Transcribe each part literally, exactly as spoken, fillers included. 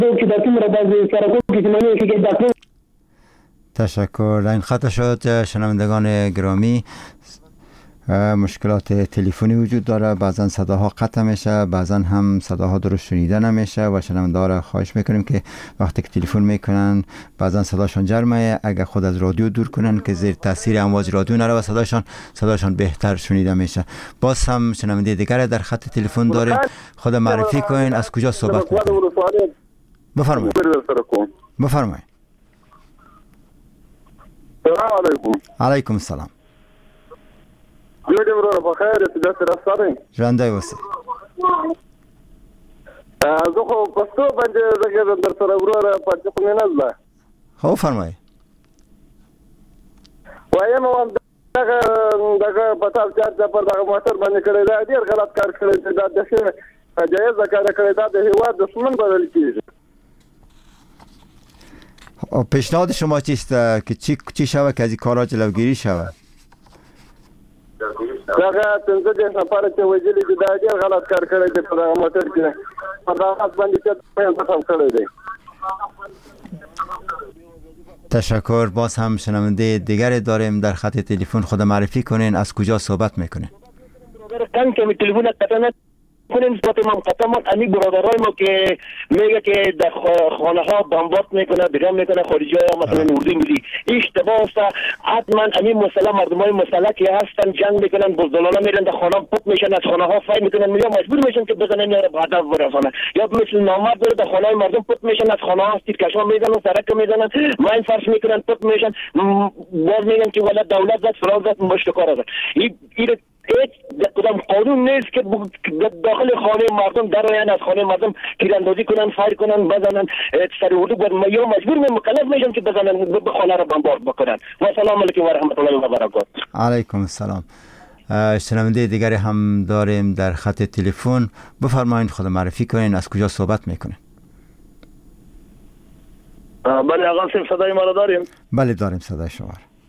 که دستیم را باز سرکو که منی که دستیم. تشکر. این خطا شد شنوندگان گرامی. مشکلات تلفنی وجود داره، بعضا صداها قطع میشه، بعضا هم صداها درست شنیده نمیشه و شنوندگان خواهش میکنیم که وقتی که تلفن میکنن بعضا صداشون جرمه، اگر خود از رادیو دور کنن که زیر تاثیر امواج رادیو نره و صداشون صداشون بهتر شنیده میشه. باز هم شنونده دیگر در خط تلفن داریم. خود معرفی کنین، از کجا صحبت میکنین؟ بفرمایید. بفرمایید. سلام علیکم. علیکم السلام. جوړ ورو په خیر ته داسې راستاره ژوندی اوسئ. زه خو پښتو باندې زه در سره وروره پاتې خو مې نه زده. خو فرمایئ. وایم دغه دغه په تاسو چې پر دغه موټر باندې کړی دا ډېر غلط کار کړی دی، دا دغه جایز کار کړی، دا د هیواد دښمن بلل کېږي. پیشنهاد شما چیست که چی چی شود که از این کارها جلوگیری شود؟ دغه څنګه د سفر ته وجلې د ډېر غلط کار کړی دی په دغه موټر کې په دغه باندې چې په تاسو کړی دی. تشکر. باز هم شنونده دیگری داریم در خط تلفن. خود معرفی کنین، از کجا صحبت میکنین؟ کن که تلفن قطعا کنیم صحبت ما قطعا امی برادرای ما که میگه که در خانه ها بمبارد میکنه، بیرون میکنه، خارجی ها مثلا اردو میدی اشتباه است. حتما امی مسئله مردم های مسئله که هستن جنگ میکنن، بزدلانا میرن در خانه پت میشن، از خانه ها فای میکنن، یا مجبور میشن که بزنن یا هدف برسانه، یا مثل نامرد داره در خانه های مردم پت میشن، از خانه ها تیرکشان میزنن، سرک میزنن، ماین فرش میکنن، پت میشن، باز میگن که ولادت دولت زد فلان زد مشتکار زد. این هیچ کدام قانون نیست که داخل خانه مردم درآیند، از خانه مردم تیراندازی کنن، فایر کنن، بزنن، سر اردو بر یا مجبور می مکلف میشن که بزنن، به خانه را بمبارد بکنن. و سلام علیکم و رحمت الله و برکاته. علیکم السلام. شنونده دیگری هم داریم در خط تلفن. بفرمایید خود معرفی کنین، از کجا صحبت میکنین؟ بله آقا صاحب صدای ما را داریم؟ بله داریم صدای شما.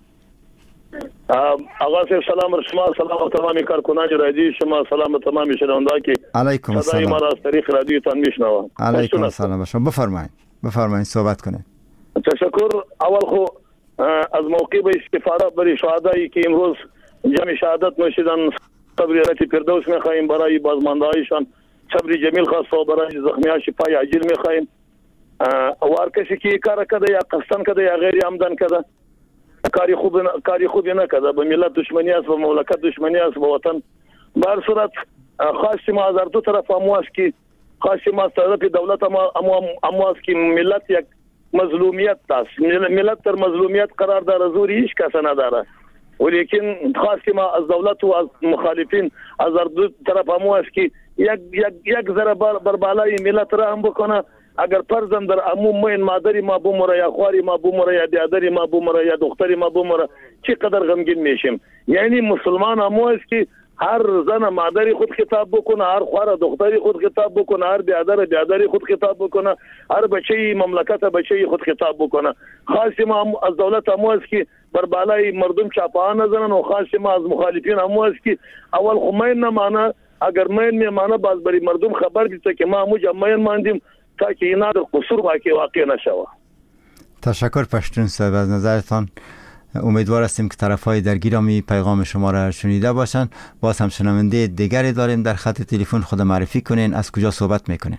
آقا صاحب سلام بر شما، سلام تمام کارکنان رادیو شما، سلام تمام شنونده که علیکم السلام. صدای ما را از طریق رادیو تان میشنوم. علیکم السلام. شما بفرمایید. بفرمایید صحبت کنید. تشکر. اول خو از موقع به استفاده برای شهدایی که امروز جمع شهادت نوشیدن صبر رتی فردوس میخواهیم، برای بازماندهایشان صبر جمیل خواست و برای زخمیان شفای عاجل میخواهیم. و هر کسی که کار کرده یا قصدن کرده یا غیر عمدن کرده کاری خوب کاری خوبی نکرده، به ملت دشمنی است، به مملکت دشمنی است، به وطن. به هر صورت خاص ما از دو طرف امواس که خاص ما از طرف دولت ما امواس که ملت یک مظلومیت است، ملت در مظلومیت قرار داره، زوری هیچ کس نداره. ولیکن خاص ما از دولت و از مخالفین از دو طرف امواس که یک یک یک ذره بر بالای ملت رحم بکنه. اگر فرزند در عموم مین مادری ما بمره یا خواری ما بمره یا برادری ما بمره یا دختری ما بمره چقدر غمگین میشیم. یعنی مسلمان همو است که هر زن مادری خود خطاب بکنه، هر خوار دختری خود خطاب بکنه، هر برادر برادری خود خطاب بکنه، هر بچه مملکت بچه خود خطاب بکنه. خاص ما از دولت همو است که بر بالای مردم چاپان نزنن و خاص ما از مخالفین همو است که اول خمین نمانه، اگر مین میمانه باز بری مردم خبر بیته که ما همو جمعین ماندیم تا که اینا در قصور واقع واقع نشوه. تشکر پشتون صاحب از نظرتان. امیدوار هستیم که طرفهای درگیر می پیغام شما را شنیده باشند. باز هم شنونده دیگری داریم در خط تلفن. خود معرفی کنین، از کجا صحبت میکنین؟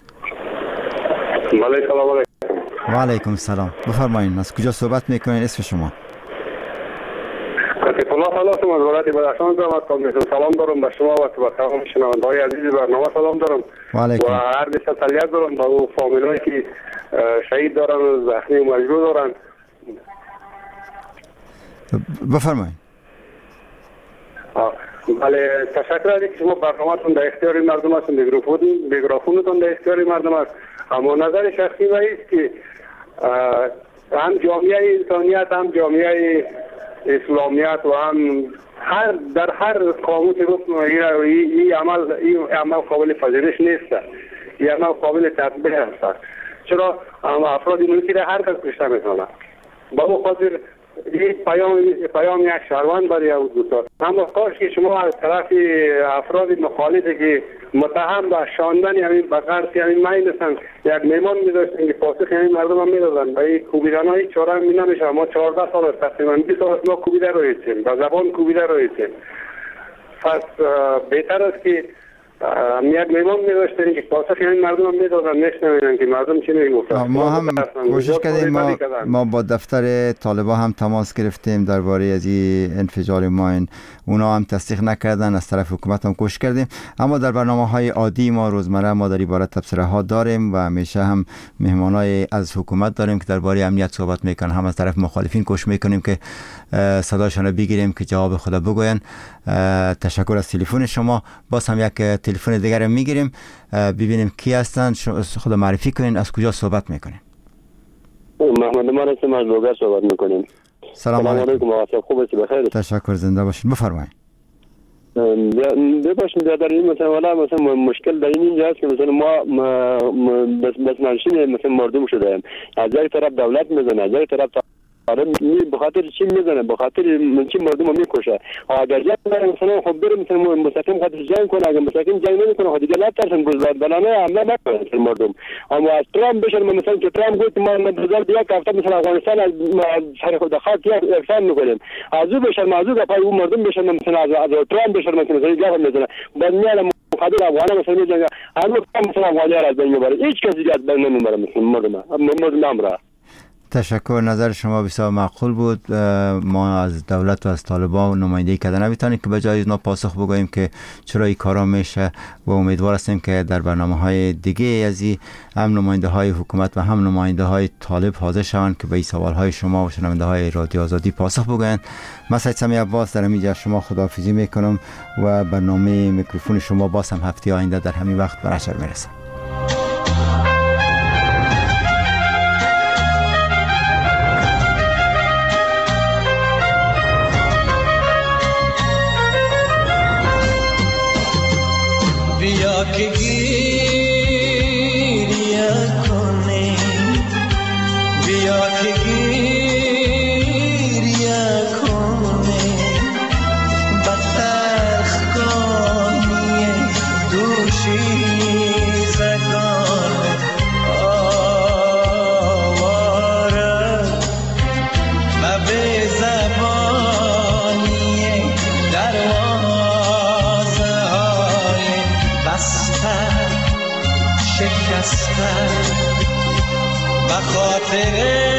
بله سلام علیکم. و علیکم السلام. بفرمایید از کجا صحبت میکنین، اسم شما؟ الله تعالی شما از ولایت بدخشان دارم. سلام دارم به شما و به تمام شنونده‌های عزیز برنامه سلام دارم. و علیکم. و عرض تسلیت دارم به اون فامیلایی که شهید دارن و زخمی و مجروح دارن. بفرمایید. بله تشکر از اینکه شما برنامه‌تون در اختیار مردم است، میکروفون میکروفونتون در اختیار مردم است. اما نظر شخصی من است که هم جامعه انسانیت هم جامعه اسلامیت و هم هر در هر قاموس رسم این عمل این عمل قابل پذیرش نیست، این عمل قابل تطبیق است. چرا افراد ملکی را هر کس کشته می‌کنه. با اون خاطر این پیام پیام یک شهروند برای او دوست. اما کاش که شما از طرف افراد مخالفی که متهم به شاندن همین بقرسی همین مایلسن یک میمان می‌داشتن که پاسخ همین مردم هم می‌دادن و این کوبیدن های چاره هم نمیشه. ما چهارده سال است تقریبا بیست سال است ما کوبیده رویتیم به زبان کوبیده رویتیم. پس بهتر است که یک میمان می‌داشتن که پاسخ همین مردم هم می‌دادن نشنویدن که مردم چی میگفتن. ما هم کوشش کردیم ما, ما با دفتر طالبان هم تماس گرفتیم درباره از این انفجار ماین، اونا هم تصدیق نکردن، از طرف حکومت هم کوشش کردیم. اما در برنامه‌های عادی ما روزمره ما در عبارت تبصره ها داریم و همیشه هم مهمانای از حکومت داریم که درباره امنیت صحبت میکنن. هم از طرف مخالفین کوشش میکنیم که صداشون رو بگیریم که جواب خود بگوین. تشکر از تلفن شما. باز هم یک تلفن دیگر میگیریم ببینیم کی هستن، خود معرفی کنین، از کجا صحبت میکنین. محمد ما هستم، از لوگر صحبت میکنیم. سلام علیکم. آقا خوب هستی؟ بخیر. تشکر، زنده باشین. بفرمایید. ببخشید در این مثلا والا مثلا مشکل در این اینجاست که مثلا ما بس بس نشین مثلا مردم شده ایم. از یک طرف دولت میزنه، از یک طرف آره می بخاطر چی میزنه، بخاطر چی مردم میکشه. اگر یک مثلا خب بریم مثلا مستقیم خاطر جنگ کنه، اگر مستقیم جنگ نمیکنه خود دیگه لا ترسن گذار بلانه عمل نکنه مردم. اما از ترامپ بشه مثلا که ترامپ گفت ما در یک هفته مثلا افغانستان از سر خود خاک احسان میکنیم، از او بشه از او پای اون مردم بشه مثلا از ترامپ بشه مثلا جواب میزنه بعد میاد مقابل افغان مثلا میجنگه هر وقت مثلا افغانی را از بین میبره، هیچ کسی دیگه از بین نمیبره مثلا مردم مردم نمیره. تشکر، نظر شما بسیار معقول بود. ما از دولت و از طالبان نمایندگی کردن نمیتونیم که به جای اونا پاسخ بگوییم که چرا این کارا میشه و امیدوار هستیم که در برنامه‌های دیگه از این هم نماینده های حکومت و هم نماینده های طالب حاضر شوند که به این سوال‌های شما و شنونده های رادیو آزادی پاسخ بگویند. من سید سمی عباس در اینجا شما خداحافظی میکنم و برنامه میکروفون شما باز هم هفته آینده در همین وقت به نشر میرسه. بیا که گریه کنی، بیا که گریه کنی، بطرخ کنی دوشیزگان آواره و به زبانی دروازه های بستن شکستن و خاطره